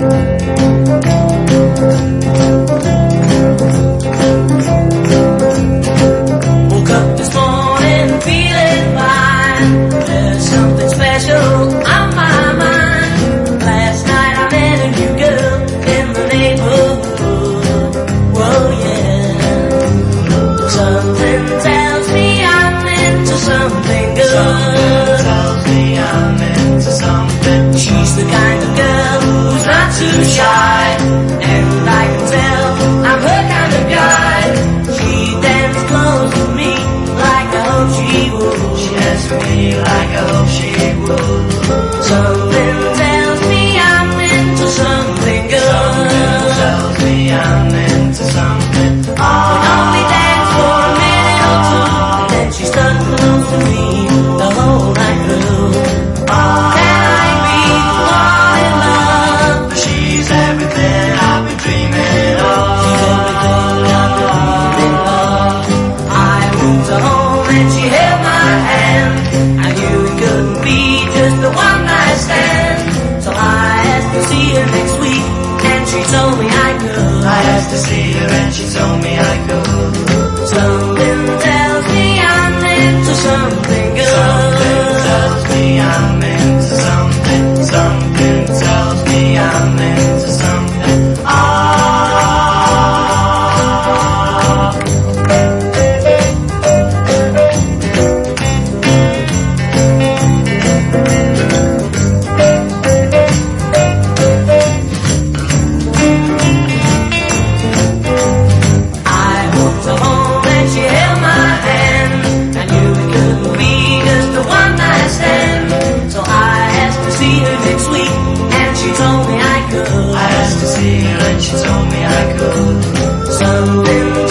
Woke up this morning feeling fine. There's something special on my mind. Last night I met a new girl in the neighborhood. Whoa, yeah. Something tells me I'm into something good. Something tells me I'm into something. She's the kind of girl who's not too shy, and I can tell I'm her kind of guy. She danced close to me like I hope she would. She danced with me like I hope she would. Something tells me I'm into something good. Something tells me I'm into something. We only danced for a minute or two, then she stuck close to me the whole night through. Can I be the one in love? She's everything I've been dreaming of. She's everything I've been dreaming of. I moved her home and she held my hand. I knew it couldn't be just the one night stand. So I asked to see her next week, and she told me I could. I asked to see her and she told me I could. Something tells me I'm into something good. Something tells me I'm into something. Something tells me I'm into something. I walked her home and she held my hand. I knew it couldn't be just a one night stand. So I asked to see her next week, and she told me I could. I asked to see her and she told me I could. Something